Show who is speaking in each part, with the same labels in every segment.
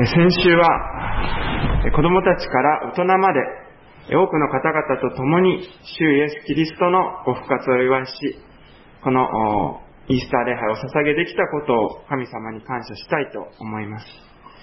Speaker 1: 先週は子供たちから大人まで多くの方々と共に主イエス・キリストのご復活をお祝いし、このイースター礼拝を捧げできたことを神様に感謝したいと思います。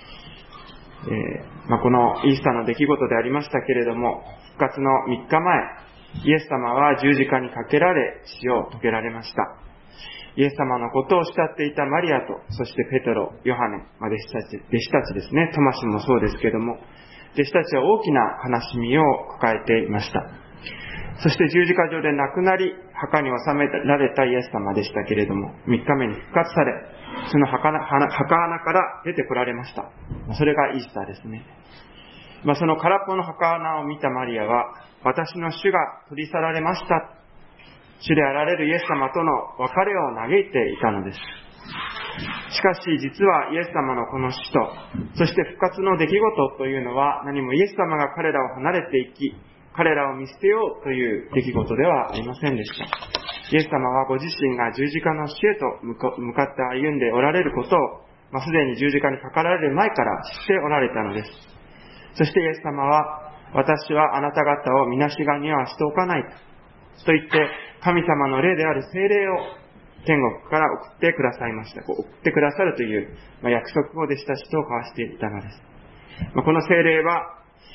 Speaker 1: このイースターの出来事でありましたけれども、復活の3日前、イエス様は十字架にかけられ死を遂げられました。イエス様のことを慕っていたマリアと、そしてペトロ、ヨハネ、弟子たちですね、トマシもそうですけれども、弟子たちは大きな悲しみを抱えていました。そして十字架上で亡くなり、墓に納められたイエス様でしたけれども、3日目に復活され、その墓穴から出てこられました。それがイースターですね。その空っぽの墓穴を見たマリアは、私の主が取り去られました。主であられるイエス様との別れを嘆いていたのです。しかし実はイエス様のこの死と、そして復活の出来事というのは、何もイエス様が彼らを離れていき、彼らを見捨てようという出来事ではありませんでした。イエス様はご自身が十字架の死へと向かって歩んでおられることを、すでに十字架にかかられる前から知っておられたのです。そしてイエス様は、私はあなた方をみなしがにはしておかないと言って、神様の霊である聖霊を天国から送ってくださいました。送ってくださるという約束を弟子たちと交わしていたのです。この聖霊は、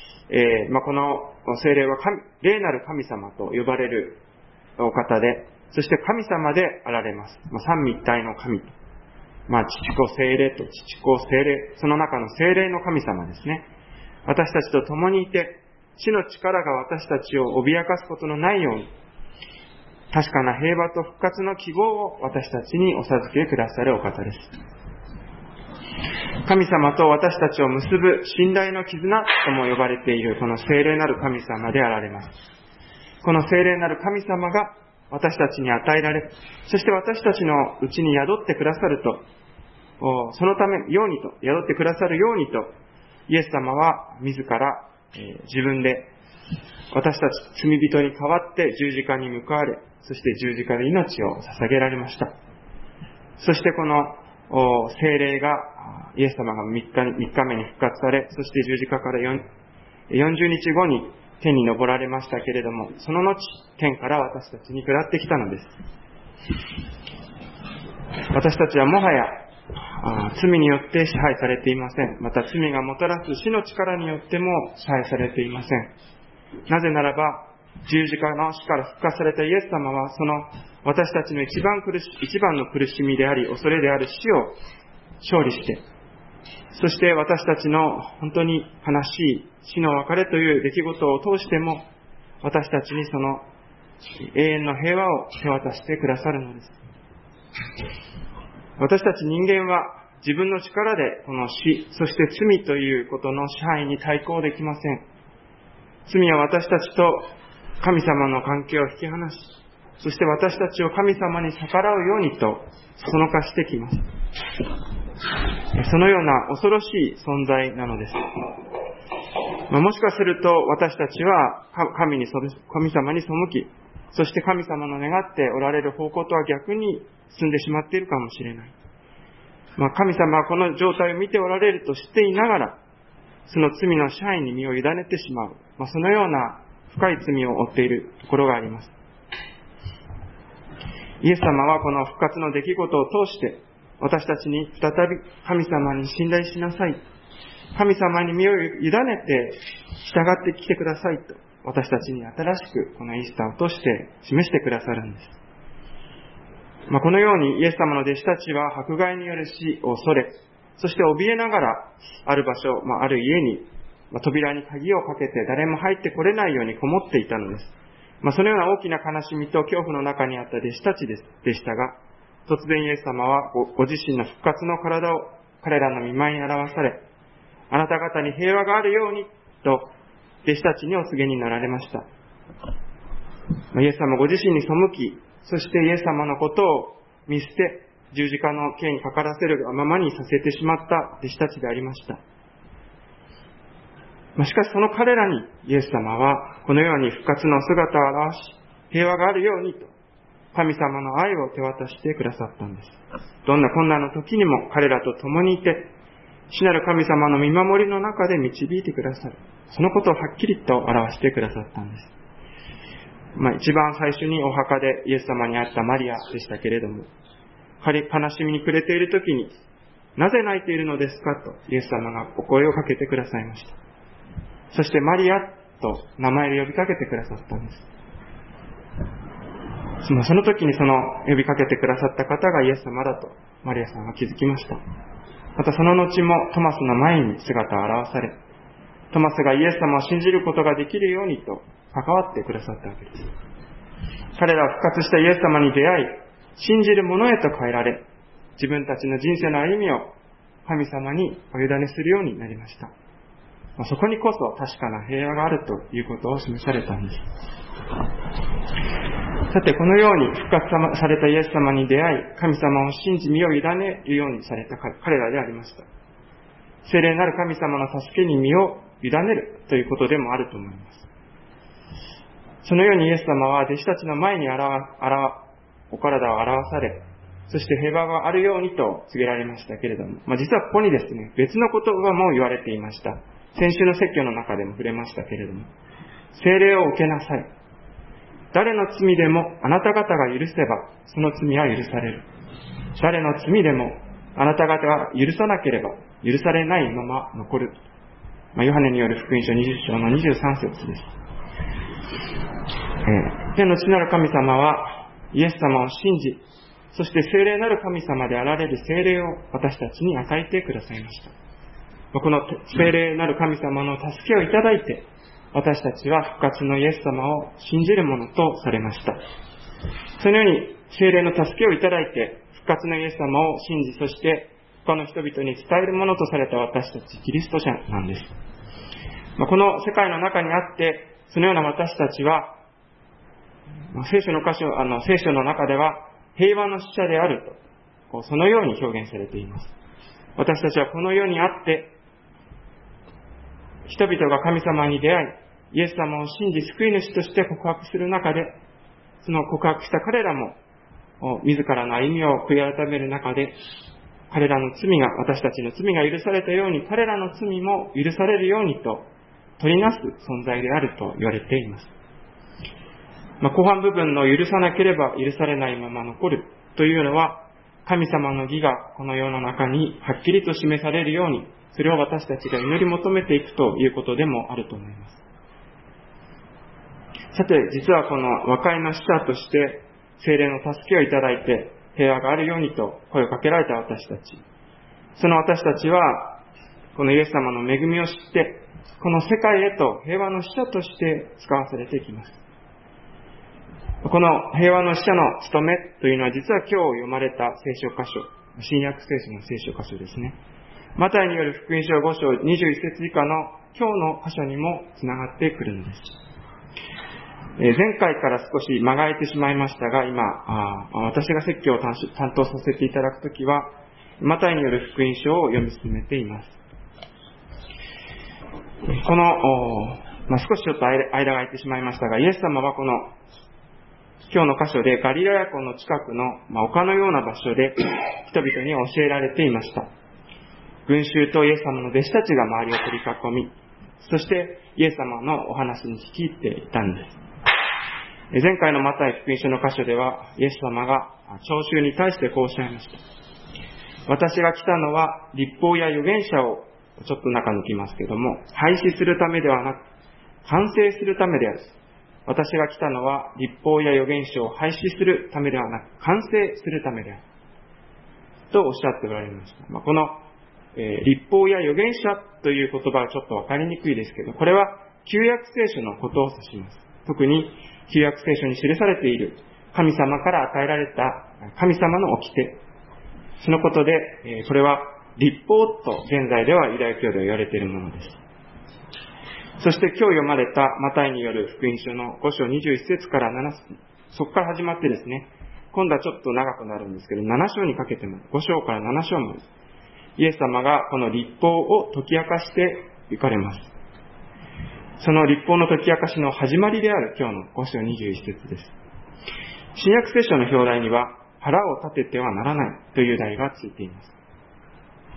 Speaker 1: 霊なる神様と呼ばれるお方で、そして神様であられます。三位一体の神と。父子聖霊と父子聖霊、その中の聖霊の神様ですね。私たちと共にいて、死の力が私たちを脅かすことのないように、確かな平和と復活の希望を私たちにお授けくださるお方です。神様と私たちを結ぶ信頼の絆とも呼ばれているこの聖霊なる神様であられます。この聖霊なる神様が私たちに与えられ、そして私たちのうちに宿ってくださると、そのためようにと、宿ってくださるようにと、イエス様は自ら、自分で私たち罪人に代わって十字架に向かわれ、そして十字架で命を捧げられました。そしてこの聖霊がイエス様が3日目に復活され、そして十字架から40日後に天に昇られましたけれども、その後天から私たちに下ってきたのです。私たちはもはや罪によって支配されていません。また罪がもたらす死の力によっても支配されていません。なぜならば、十字架の死から復活されたイエス様は、その私たちの一番の苦しみであり、恐れである死を勝利して、そして私たちの本当に悲しい死の別れという出来事を通しても、私たちにその永遠の平和を手渡してくださるのです。私たち人間は自分の力でこの死、そして罪ということの支配に対抗できません。罪は私たちと神様の関係を引き離し、そして私たちを神様に逆らうようにとそのかしてきます。そのような恐ろしい存在なのです。もしかすると私たちは神様に背き、そして神様の願っておられる方向とは逆に進んでしまっているかもしれない。神様はこの状態を見ておられると知っていながら、その罪の支配に身を委ねてしまう、そのような深い罪を負っているところがあります。イエス様はこの復活の出来事を通して、私たちに再び神様に信頼しなさい、神様に身を委ねて従ってきてくださいと、私たちに新しくこのイースターを通して示してくださるんです。このようにイエス様の弟子たちは迫害による死を恐れ、そして怯えながらある場所、ある家に扉に鍵をかけて誰も入ってこれないようにこもっていたのです。そのような大きな悲しみと恐怖の中にあった弟子たちでしたが、突然イエス様はご自身の復活の体を彼らの御前に表され、あなた方に平和があるようにと弟子たちにお告げになられました。イエス様ご自身に背き、そしてイエス様のことを見捨て、十字架の刑にかからせるままにさせてしまった弟子たちでありました。しかしその彼らにイエス様はこのように復活の姿を表し、平和があるようにと神様の愛を手渡してくださったんです。どんな困難の時にも彼らと共にいて、 主なる神様の見守りの中で導いてくださる。そのことをはっきりと表してくださったんです。一番最初にお墓でイエス様に会ったマリアでしたけれども、悲しみに暮れている時に、なぜ泣いているのですかとイエス様がお声をかけてくださいました。そしてマリアと名前で呼びかけてくださったんです。その時にその呼びかけてくださった方がイエス様だとマリアさんは気づきました。またその後もトマスの前に姿を現され、トマスがイエス様を信じることができるようにと関わってくださったわけです。彼らは復活したイエス様に出会い、信じる者へと変えられ、自分たちの人生の歩みを神様にお委ねするようになりました。そこにこそ確かな平和があるということを示されたんです。さて、このように復活されたイエス様に出会い、神様を信じ身を委ねるようにされた彼らでありました。聖霊なる神様の助けに身を委ねるということでもあると思います。そのようにイエス様は弟子たちの前にお体を表され、そして平和があるようにと告げられましたけれども、実はここにですね、別の言葉も言われていました。先週の説教の中でも触れましたけれども、聖霊を受けなさい。誰の罪でもあなた方が許せば、その罪は許される。誰の罪でもあなた方が許さなければ、許されないまま残る。ヨハネによる福音書20章の23節です。天の父なる神様は、イエス様を信じ、そして聖霊なる神様であられる聖霊を私たちに与えてくださいました。この聖霊なる神様の助けをいただいて、私たちは復活のイエス様を信じるものとされました。そのように聖霊の助けをいただいて、復活のイエス様を信じ、そして他の人々に伝えるものとされた私たちキリスト者なんです。この世界の中にあって、そのような私たちは、聖書の中では平和の使者であると、そのように表現されています。私たちはこの世にあって、人々が神様に出会い、イエス様を信じ救い主として告白する中で、その告白した彼らも、自らの歩みを悔い改める中で、彼らの罪が、私たちの罪が許されたように、彼らの罪も許されるようにと、取りなす存在であると言われています。後半部分の許さなければ許されないまま残るというのは、神様の義がこの世の中にはっきりと示されるように、それを私たちが祈り求めていくということでもあると思います。さて、実はこの和解の使者として聖霊の助けをいただいて平和があるようにと声をかけられた私たち。その私たちはこのイエス様の恵みを知って、この世界へと平和の使者として使わされていきます。この平和の使者の務めというのは実は今日読まれた聖書箇所、新約聖書の聖書箇所ですね。マタイによる福音書5章21節以下の今日の箇所にもつながってくるのです。前回から少し間が空いてしまいましたが、今、私が説教を担当させていただくときは、マタイによる福音書を読み進めています。この、少しちょっと間が空いてしまいましたが、イエス様はこの今日の箇所でガリラヤ湖の近くの、丘のような場所で人々に教えられていました。群衆とイエス様の弟子たちが周りを取り囲み、そしてイエス様のお話に聞き入っていたんです。前回のマタイ福音書の箇所では、イエス様が聴衆に対してこうおっしゃいました。私が来たのは律法や預言者をちょっと中抜きますけども、廃止するためではなく、完成するためである。私が来たのは律法や預言者を廃止するためではなく、完成するためである。とおっしゃっておられました。この、律法や預言者という言葉はちょっとわかりにくいですけど、これは旧約聖書のことを指します。特に旧約聖書に記されている神様から与えられた神様の掟。そのことで、これは律法と現在ではユダヤ教では言われているものです。そして今日読まれたマタイによる福音書の5章21節から7節、そこから始まってですね、今度はちょっと長くなるんですけど、7章にかけても、5章から7章まで、イエス様がこの律法を解き明かして行かれます。その律法の解き明かしの始まりである今日の5章21節です。新約聖書の表題には、腹を立ててはならないという題がついています。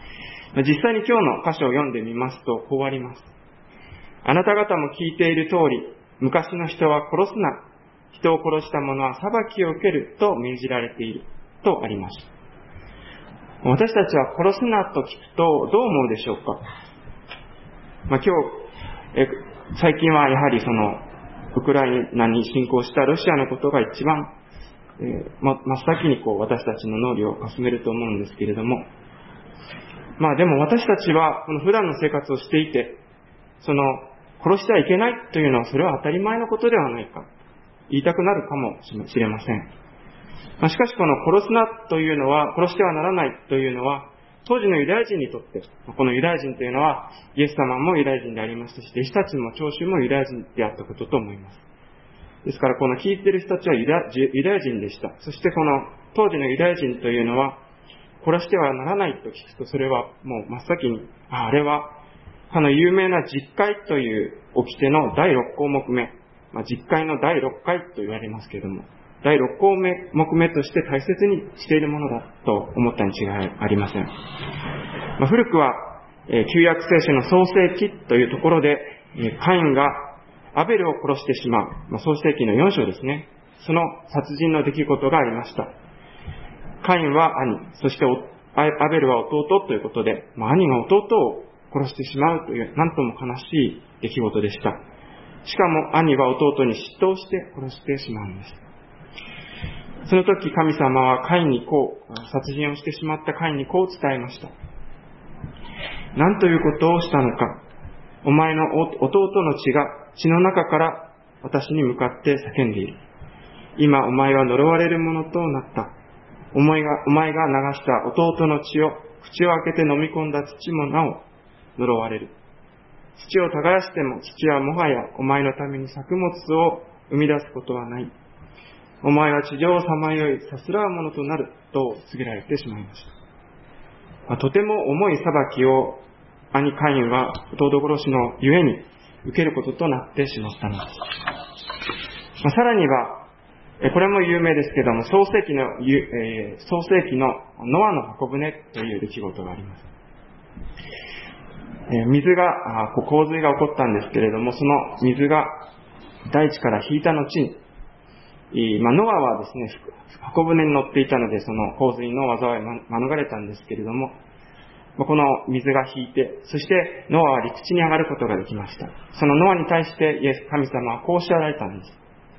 Speaker 1: 実際に今日の箇所を読んでみますと、こうあります。あなた方も聞いている通り、昔の人は殺すな、人を殺した者は裁きを受けると命じられているとあります。私たちは殺すなと聞くとどう思うでしょうか。今日、最近はやはりウクライナに侵攻したロシアのことが一番、真っ先に私たちの脳裏をかすめると思うんですけれども、でも私たちはこの普段の生活をしていて、殺してはいけないというのはそれは当たり前のことではないか、言いたくなるかもしれません。しかしこの殺すなというのは、殺してはならないというのは、当時のユダヤ人にとって、このユダヤ人というのは、イエス様もユダヤ人でありましたし、弟子たちも長州もユダヤ人であったことと思います。ですからこの聞いている人たちはユダヤ人でした。そしてこの当時のユダヤ人というのは、殺してはならないと聞くと、それはもう真っ先に、あれは、有名な十戒という掟の第6項目目、十戒の第6回と言われますけれども、第6項目目として大切にしているものだと思ったに違いありません。古くは、旧約聖書の創世記というところで、カインがアベルを殺してしまう、創世記の4章ですね。その殺人の出来事がありました。カインは兄、そしてアベルは弟ということで、兄が弟を殺してしまうという、なんとも悲しい出来事でした。しかも兄は弟に嫉妬して殺してしまうんです。その時神様はカインに殺人をしてしまったカインにこう伝えました。何ということをしたのか。お前の弟の血が血の中から私に向かって叫んでいる。今お前は呪われるものとなった。お前が流した弟の血を口を開けて飲み込んだ土もなお呪われる。土を耕しても土はもはやお前のために作物を生み出すことはない。お前は地上をさまよいさすらうものとなると告げられてしまいました。とても重い裁きを兄カインは弟殺しのゆえに受けることとなってしまったのです。さらには、これも有名ですけども、創世記のノアの箱舟という出来事があります。洪水が起こったんですけれども、その水が大地から引いた後に、ノアはですね、箱舟に乗っていたので、その洪水の災いを免れたんですけれども、この水が引いて、そしてノアは陸地に上がることができました。そのノアに対して神様はこうおっしゃられたんです。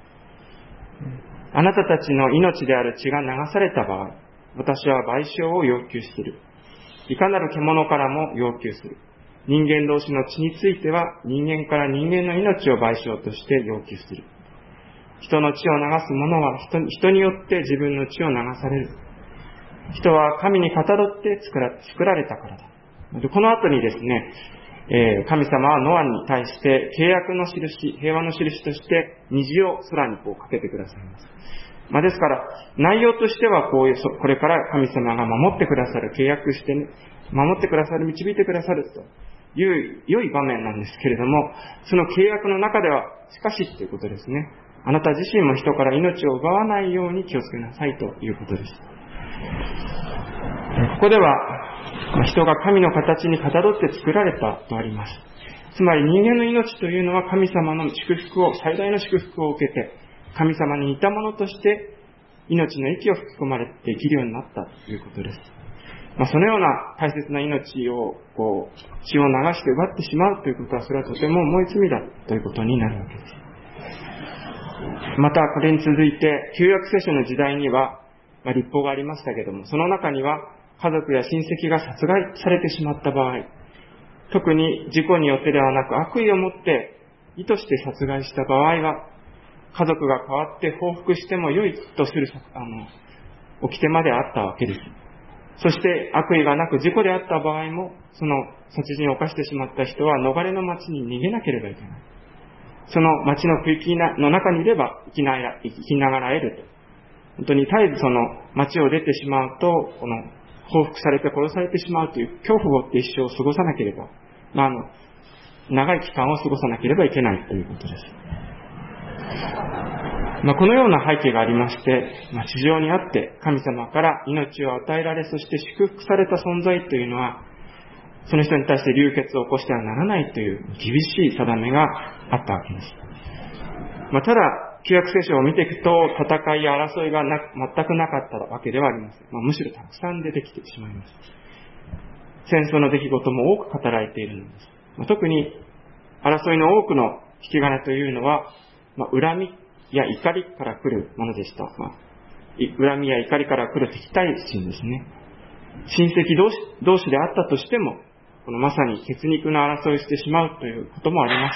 Speaker 1: あなたたちの命である血が流された場合、私は賠償を要求する。いかなる獣からも要求する。人間同士の血については、人間から人間の命を賠償として要求する。人の血を流す者は人によって自分の血を流される。人は神にかたどって作られたからだ。この後にですね、神様はノアに対して契約の印、平和の印として虹を空にかけてくださいます。ですから、内容としてはこれから神様が守ってくださる、契約してね、守ってくださる、導いてくださるという良い場面なんですけれども、その契約の中では、しかしということですね。あなた自身も人から命を奪わないように気をつけなさいということです。ここでは、人が神の形にかたどって作られたとあります。つまり人間の命というのは神様の最大の祝福を受けて、神様に似たものとして命の息を吹き込まれて生きるようになったということです。そのような大切な命を血を流して奪ってしまうということは、それはとても重い罪だということになるわけです。またこれに続いて旧約聖書の時代には、律法がありましたけれども、その中には家族や親戚が殺害されてしまった場合、特に事故によってではなく悪意を持って意図して殺害した場合は、家族が変わって報復しても良いとする掟まであったわけです。そして悪意がなく事故であった場合も、その殺人を犯してしまった人は逃れの町に逃げなければいけない。その町の区域の中にいれば生きながらえると。本当に絶えずその町を出てしまうと、報復されて殺されてしまうという恐怖を負って一生を過ごさなければ、長い期間を過ごさなければいけないということです。このような背景がありまして、地上にあって神様から命を与えられ、そして祝福された存在というのは、 その人に対して流血を起こしてはならないという厳しい定めがあったわけです。ただ、旧約聖書を見ていくと、戦いや争いが全くなかったわけではありません。むしろたくさん出てきてしまいます。戦争の出来事も多く語られているのです。特に、争いの多くの引き金というのは、恨みや怒りから来るものでした。恨みや怒りから来る敵対心ですね。親戚同士であったとしても、まさに血肉の争いをしてしまうということもありました。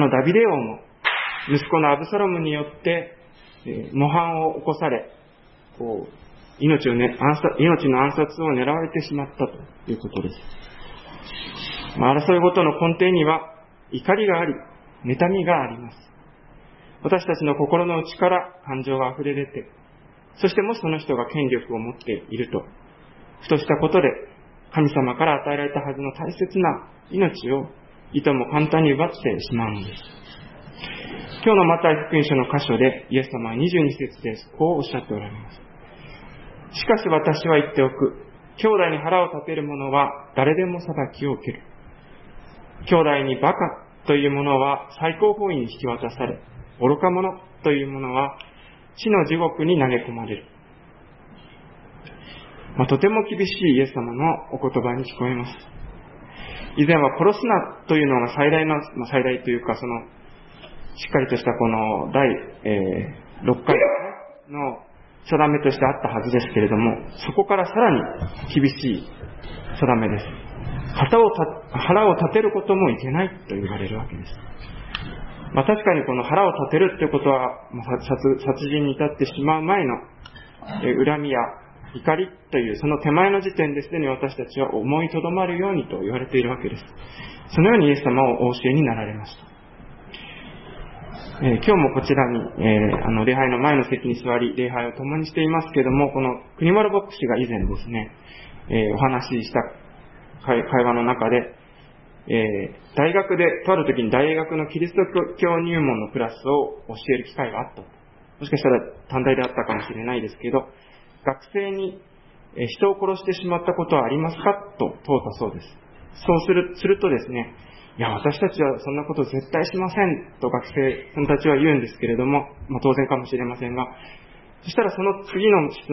Speaker 1: ダビデ王も、息子のアブサロムによって、模範を起こされ、命の暗殺を狙われてしまったということです。争いごとの根底には怒りがあり、妬みがあります。私たちの心の内から感情が溢れ出て、そしてもしその人が権力を持っていると、ふとしたことで神様から与えられたはずの大切な命をいとも簡単に奪ってしまうのです。今日のマタイ福音書の箇所でイエス様は22節でこうおっしゃっておられます。しかし私は言っておく。兄弟に腹を立てる者は誰でも裁きを受ける。兄弟にバカという者は最高法院に引き渡され、愚か者という者は死の地獄に投げ込まれる。とても厳しいイエス様のお言葉に聞こえます。以前は殺すなというのが最大というか、しっかりとしたこの第、6回の定めとしてあったはずですけれども、そこからさらに厳しい定めです。腹を立てることもいけないと言われるわけです。確かにこの腹を立てるということは、殺人に至ってしまう前の恨みや怒りというその手前の時点ですでに私たちは思いとどまるようにと言われているわけです。そのようにイエス様をお教えになられました。今日もこちらに、礼拝の前の席に座り、礼拝を共にしていますけれども、この国丸牧師が以前ですね、お話しした会話の中で、大学で、とある時に大学のキリスト教入門のクラスを教える機会があった。もしかしたら短大であったかもしれないですけど、学生に人を殺してしまったことはありますかと問うたそうです。そうするとですね、いや、私たちはそんなこと絶対しませんと学生さんたちは言うんですけれども、当然かもしれませんが、そしたらその次の質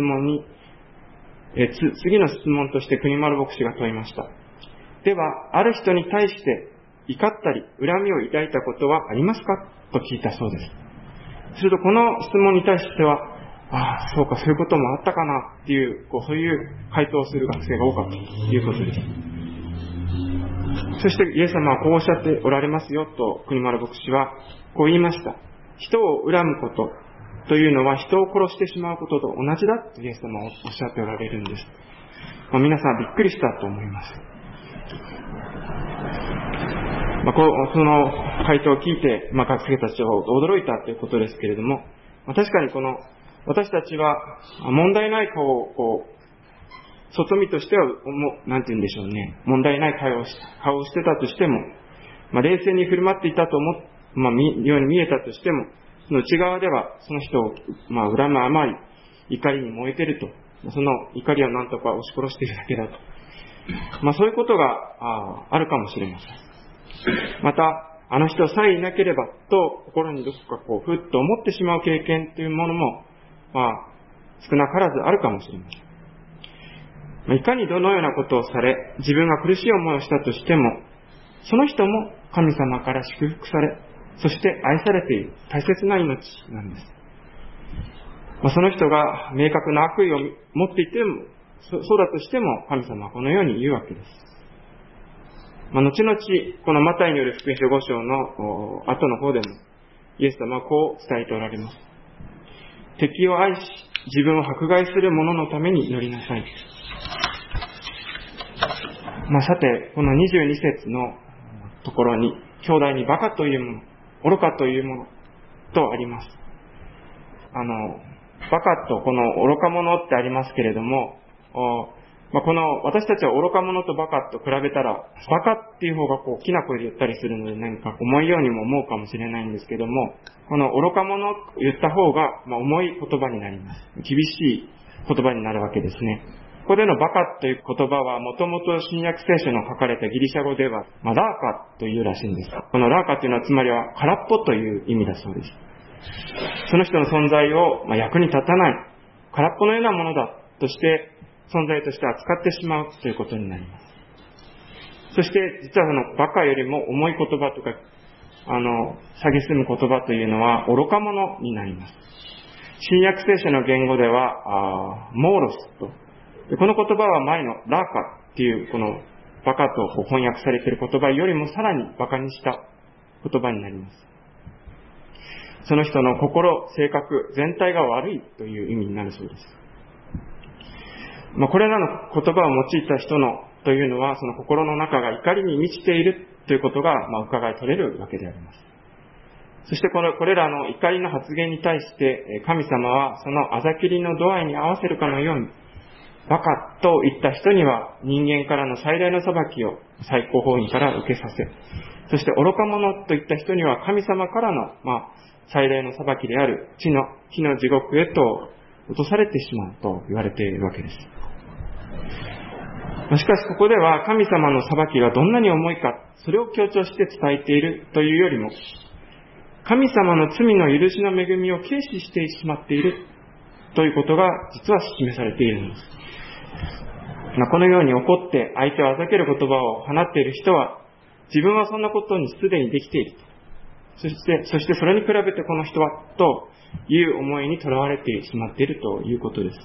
Speaker 1: 問として国丸牧師が問いました。では、ある人に対して怒ったり恨みを抱いたことはありますかと聞いたそうです。するとこの質問に対しては、そうか、そういうこともあったかなっていう、そういう回答をする学生が多かったということです。そしてイエス様はこうおっしゃっておられますよと国丸牧師はこう言いました。人を恨むことというのは人を殺してしまうことと同じだとイエス様はおっしゃっておられるんです。皆さんびっくりしたと思います。その回答を聞いて、学生たちは驚いたということですけれども、確かに私たちは問題ない顔を外見としては、問題ない顔をしてたとしても、冷静に振る舞っていたとように見えたとしても、その内側ではその人を、恨むあまり怒りに燃えていると、その怒りをなんとか押し殺しているだけだと。そういうことがあるかもしれません。また、あの人さえいなければと心にどこかふっと思ってしまう経験というものも、少なからずあるかもしれません。いかにどのようなことをされ、自分が苦しい思いをしたとしても、その人も神様から祝福され、そして愛されている大切な命なんです。その人が明確な悪意を持っていても、そうだとしても神様はこのように言うわけです。後々、このマタイによる福音書5章の後の方でも、イエス様はこう伝えておられます。敵を愛し、自分を迫害する者のために祈りなさい。さて、この22節のところに、兄弟にバカというもの、愚かというものとあります。バカとこの愚か者ってありますけれども、この私たちは愚か者とバカと比べたら、バカっていう方がきな声で言ったりするので何か重いようにも思うかもしれないんですけども、この愚か者と言った方が重い言葉になります。厳しい言葉になるわけですね。 ここでのバカという言葉は、もともと新約聖書の書かれたギリシャ語では、ラーカというらしいんです。このラーカというのはつまりは空っぽという意味だそうです。その人の存在を役に立たない、空っぽのようなものだとして存在として扱ってしまうということになります。そして実はそのバカよりも重い言葉とか蔑む言葉というのは愚か者になります。新約聖書の言語ではモーロスと、この言葉は前のラーカっていうこのバカと翻訳されている言葉よりもさらにバカにした言葉になります。その人の心、性格全体が悪いという意味になるそうです。これらの言葉を用いた人のというのは、その心の中が怒りに満ちているということが伺い取れるわけであります。そしてこれらの怒りの発言に対して神様はそのあざきりの度合いに合わせるかのように、バカと言った人には人間からの最大の裁きを最高法院から受けさせ、そして愚か者といった人には神様からの最大の裁きである火の地獄へと落とされてしまうと言われているわけです。しかしここでは神様の裁きがどんなに重いか、それを強調して伝えているというよりも、神様の罪の許しの恵みを軽視してしまっているということが実は示されているんです。このように怒って相手をあざける言葉を放っている人は、自分はそんなことにすでにできている。そしてそれに比べてこの人はという思いにとらわれてしまっているということです。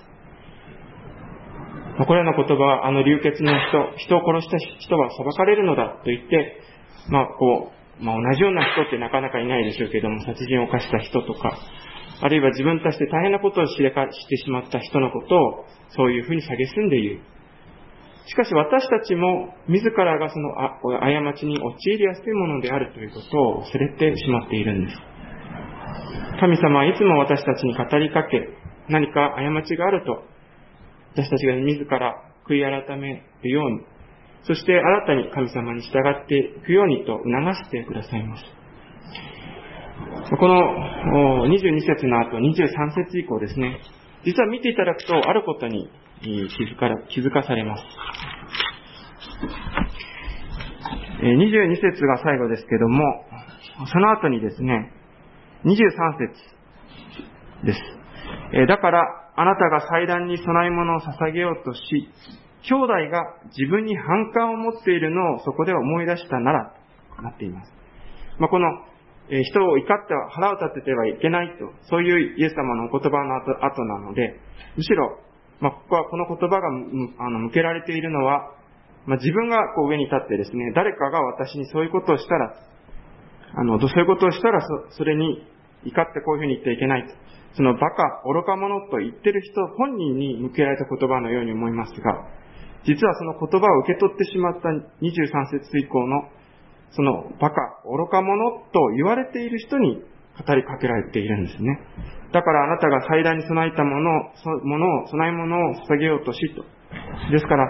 Speaker 1: これらの言葉は流血の人を殺した人は裁かれるのだと言って、同じような人ってなかなかいないでしょうけども、殺人を犯した人とか、あるいは自分たちで大変なことをしてしまった人のことをそういうふうに蔑んで言う。しかし私たちも自らがその過ちに陥りやすいものであるということを忘れてしまっているんです。神様はいつも私たちに語りかけ、何か過ちがあると私たちが自ら悔い改めるように、そして新たに神様に従っていくようにと促してくださいます。この22節の後23節以降ですね、実は見ていただくとあることに気づかされます。22節が最後ですけども、その後にですね、23節です。だからあなたが祭壇に供え物を捧げようとし、兄弟が自分に反感を持っているのをそこで思い出したならとなっています。この人を怒っては腹を立ててはいけないと、そういうイエス様のお言葉の後なので、むしろ、ここはこの言葉が向けられているのは、自分が上に立ってですね、誰かが私にそういうことをしたら、そういうことをしたらそれに怒ってこういうふうに言ってはいけないと。そのバカ、愚か者と言ってる人本人に向けられた言葉のように思いますが、実はその言葉を受け取ってしまった23節以降のそのバカ、愚か者と言われている人に語りかけられているんですね。だからあなたが祭壇に供えた供え物を捧げようとしと。ですから、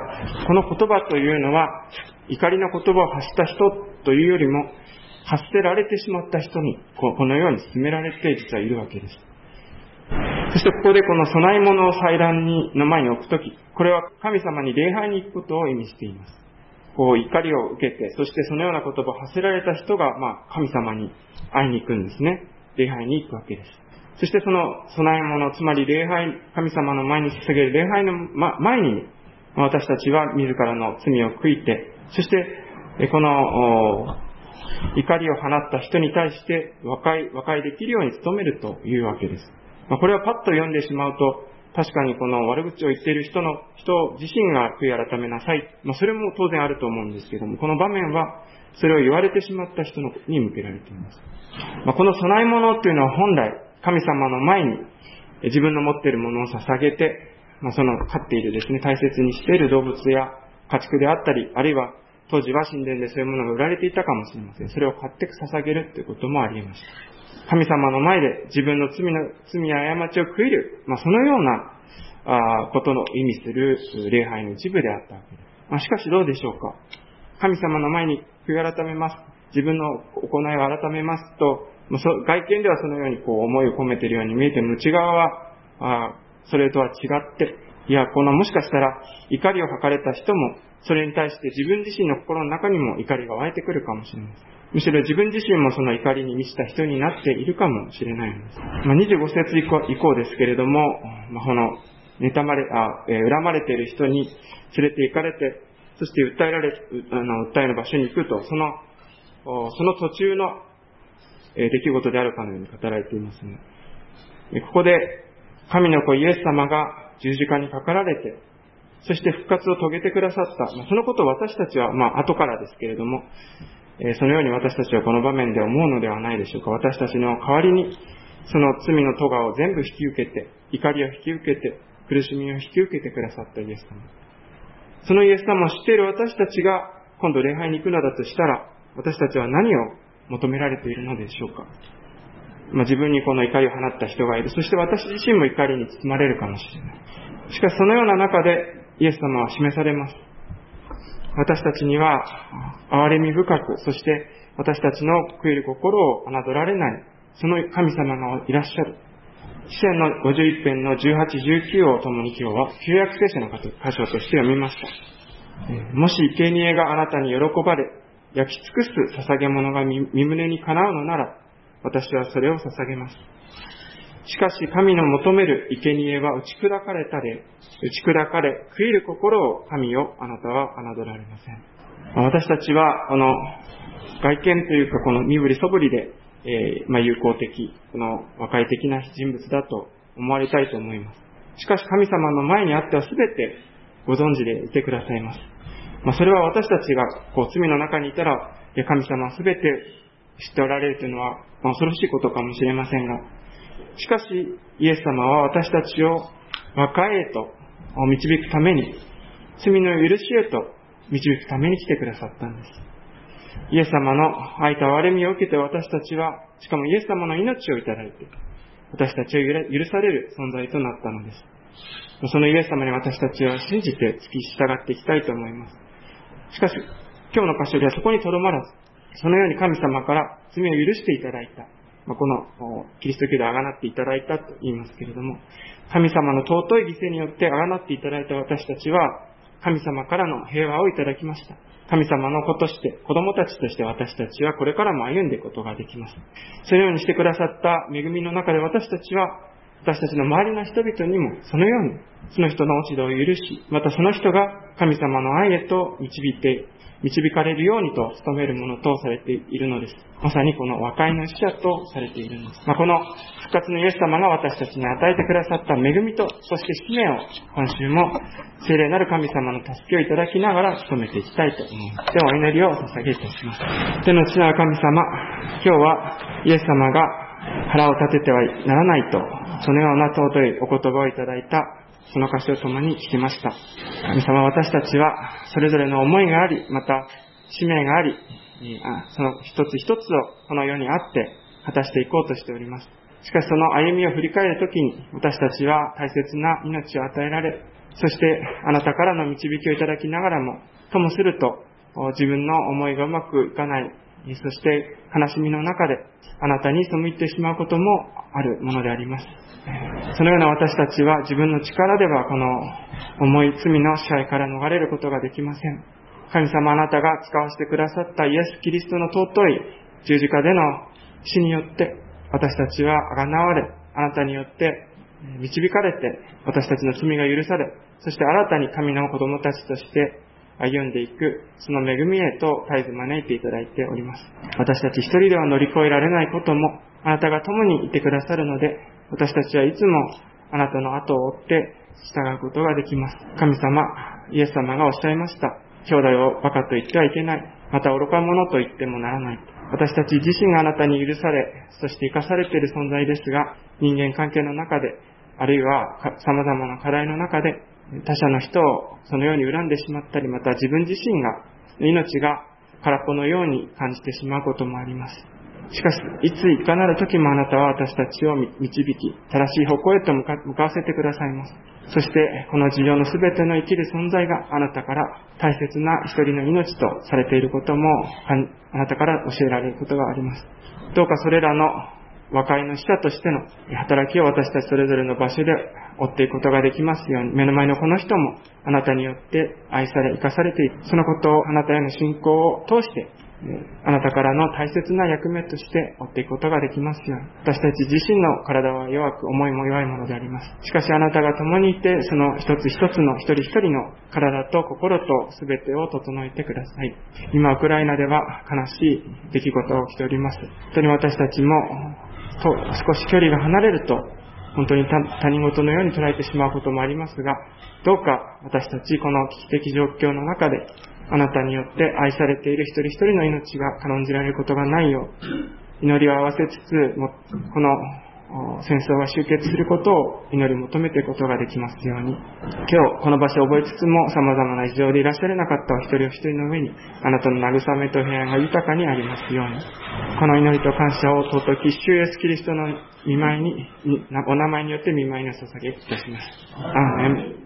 Speaker 1: この言葉というのは、怒りの言葉を発した人というよりも、発せられてしまった人に、このように勧められて実はいるわけです。そしてここでこの供え物を祭壇の前に置くとき、これは神様に礼拝に行くことを意味しています。怒りを受けて、そしてそのような言葉を発せられた人が、神様に会いに行くんですね。礼拝に行くわけです。そしてその供え物、つまり礼拝、神様の前に捧げる礼拝の前に、私たちは自らの罪を悔いて、そしてこの怒りを放った人に対して和解できるように努めるというわけです。これはパッと読んでしまうと、確かにこの悪口を言っている人自身が悔い改めなさい。それも当然あると思うんですけども、この場面はそれを言われてしまった人に向けられています。この供え物というのは本来神様の前に自分の持っているものを捧げて、その飼っているですね、大切にしている動物や家畜であったり、あるいは当時は神殿でそういうものが売られていたかもしれません。それを買って捧げるということもありました。神様の前で自分の罪や過ちを悔いる、そのようなことの意味する礼拝の一部であったわけです。しかしどうでしょうか。神様の前に悔い改めます。自分の行いを改めますと、外見ではそのように思いを込めているように見えても、内側はそれとは違って、 いや、もしかしたら怒りを吐かれた人も、それに対して自分自身の心の中にも怒りが湧いてくるかもしれません。むしろ自分自身もその怒りに満ちた人になっているかもしれないのです。25節以降ですけれども、この恨まれている人に連れて行かれて、そして訴えの場所に行くと、その途中の出来事であるかのように語られていますね。ここで神の子イエス様が十字架にかかられて、そして復活を遂げてくださった。そのことを私たちは、後からですけれども、そのように私たちはこの場面で思うのではないでしょうか。私たちの代わりに、その罪の咎を全部引き受けて、怒りを引き受けて、苦しみを引き受けてくださったイエス様。そのイエス様を知っている私たちが、今度礼拝に行くのだとしたら、私たちは何を求められているのでしょうか。自分にこの怒りを放った人がいる。そして私自身も怒りに包まれるかもしれない。しかしそのような中でイエス様は示されます。私たちには憐れみ深く、そして私たちの悔いる心を侮られない、その神様がいらっしゃる。詩篇の51編の18、19を共に今日は旧約聖書の箇所として読みました。もし生贄があなたに喜ばれ、焼き尽くす捧げ物が身胸にかなうのなら、私はそれを捧げます。しかし神の求める生贄は打ち砕かれ、悔いる心を神よ、あなたは侮られません。私たちはこの外見というかこの身振りそぶりで、友好的、この和解的な人物だと思われたいと思います。しかし神様の前にあっては全てご存知でいてくださいます。それは私たちが罪の中にいたら、神様は全て知っておられるというのは恐ろしいことかもしれませんが、しかしイエス様は私たちを和解へと導くために、罪の許しへと導くために来てくださったんです。イエス様の愛と憐れみを受けて私たちは、しかもイエス様の命をいただいて、私たちを許される存在となったのです。そのイエス様に私たちは信じて付き従っていきたいと思います。しかし、今日の箇所ではそこにとどまらず、そのように神様から罪を許していただいた。このキリスト教であがなっていただいたと言いますけれども、神様の尊い犠牲によってあがなっていただいた私たちは、神様からの平和をいただきました。神様の子として、子供たちとして私たちはこれからも歩んでいくことができます。そのようにしてくださった恵みの中で私たちは、私たちの周りの人々にもそのように、その人の落ち度を許し、またその人が神様の愛へと導かれるようにと努めるものとされているのです。まさにこの和解の使者とされているのです。この復活のイエス様が私たちに与えてくださった恵みと、そして使命を今週も聖霊なる神様の助けをいただきながら努めていきたいと思います。ではお祈りをお捧げいたします。天の父なる神様、今日はイエス様が腹を立ててはならないと、そのような尊いお言葉をいただいたその箇所と共に聞きました。神様、私たちはそれぞれの思いがあり、また使命があり、その一つ一つをこの世にあって果たしていこうとしております。しかしその歩みを振り返るときに、私たちは大切な命を与えられ、そしてあなたからの導きをいただきながらも、ともすると自分の思いがうまくいかない、そして悲しみの中であなたに背いてしまうこともあるものであります。そのような私たちは自分の力ではこの重い罪の支配から逃れることができません。神様、あなたが使わせてくださったイエス・キリストの尊い十字架での死によって私たちは贖われ、あなたによって導かれて私たちの罪が許され、そして新たに神の子供たちとして歩んでいくその恵みへと絶えず招いていただいております。私たち一人では乗り越えられないこともあなたが共にいてくださるので、私たちはいつもあなたの後を追って従うことができます。神様、イエス様がおっしゃいました。兄弟をバカと言ってはいけない。また愚か者と言ってもならない。私たち自身があなたに許され、そして生かされている存在ですが、人間関係の中で、あるいは様々な課題の中で、他者の人をそのように恨んでしまったり、また自分自身が命が空っぽのように感じてしまうこともあります。しかし、いついかなる時もあなたは私たちを導き、正しい方向へと向かわせてくださいます。そして、この地上のすべての生きる存在があなたから大切な一人の命とされていることも、あなたから教えられることがあります。どうかそれらの和解の使者としての働きを私たちそれぞれの場所で追っていくことができますように、目の前のこの人もあなたによって愛され、生かされていく。そのことをあなたへの信仰を通して、あなたからの大切な役目として追っていくことができますように。私たち自身の体は弱く、思いも弱いものであります。しかしあなたが共にいて、その一つ一つの一人一人の体と心と全てを整えてください。今ウクライナでは悲しい出来事が起きております。本当に私たちも少し距離が離れると本当に他人事のように捉えてしまうこともありますが、どうか私たちこの危機的状況の中であなたによって愛されている一人一人の命が軽んじられることがないよう、祈りを合わせつつ、この戦争が終結することを祈り求めていくことができますように。今日この場所を覚えつつも様々な事情でいらっしゃれなかったお一人お一人の上にあなたの慰めと平安が豊かにありますように。この祈りと感謝を尊き主イエスキリストの御前にお名前によって御前にお捧げいたします。アーメン。